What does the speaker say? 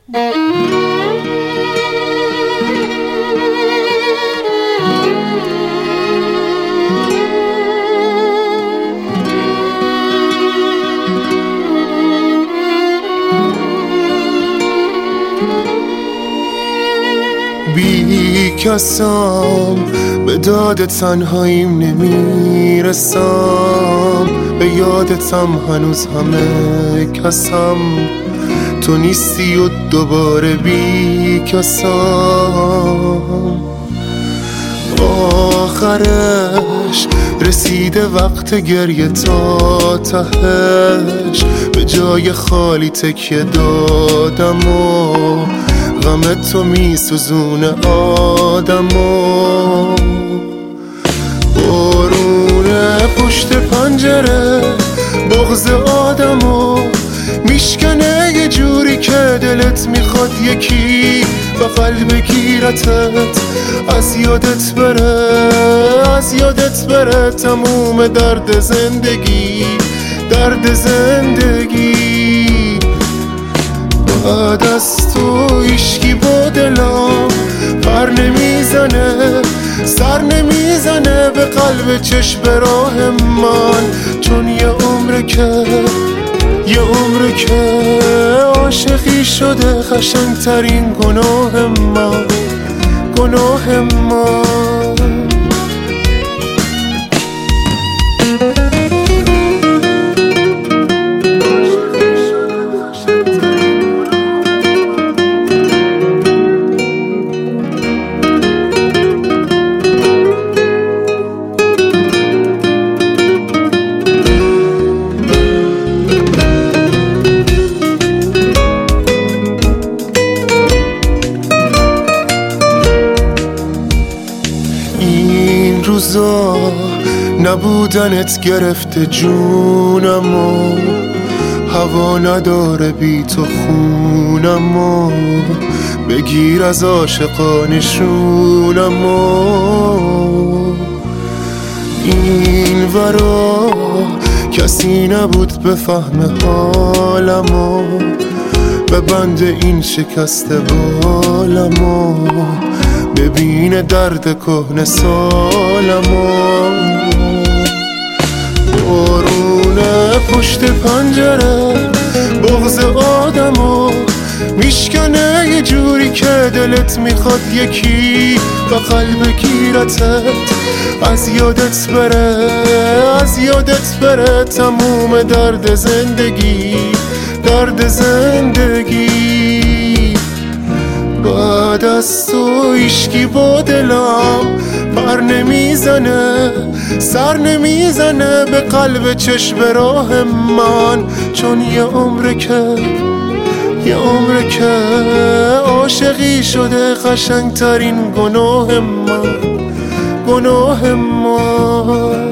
بی کسام به داد تنهاییم نمیرسم، به یادتم هنوز همه کسم، تو نیستی و دوباره بی کسم. آخرش رسیده وقت گریه تا تهش، به جای خالی تکیه دادم و غم تو می سوزونه آدمو. بارونه پشت پنجره بغض آدمو میشکنه یه جوری که دلت میخواد یکی بغل بگیرتت، از یادت بره، از یادت بره تموم درد زندگی، درد زندگی. بعد از تو هیچکی با دلم پر نمیزنه، سر نمیزنه به قلب چشم راه من، چون یه عمره که عاشقی شده قشنگترین گناه من، گناه من. این روزا نبودنت گرفته جونمو، هوا نداره بی تو خونمو، بگیر از عاشقانشونمو. این ورا کسی نبود بفهم حالمو، به بند این شکست بالمو، ببین درد کهنه سالمو. بارونه پشت پنجره بغض آدمو میشکنه یه جوری که دلت میخواد یکی بغل بگیرتت، از یادت بره، از یادت بره تموم درد زندگی، درد زندگی. بعد از تو هیچکی با دلم پر نمیزنه، سر نمیزنه به قلب چشم راه من، چون یه عمره که عاشقی شده قشنگترین گناه من، گناه من.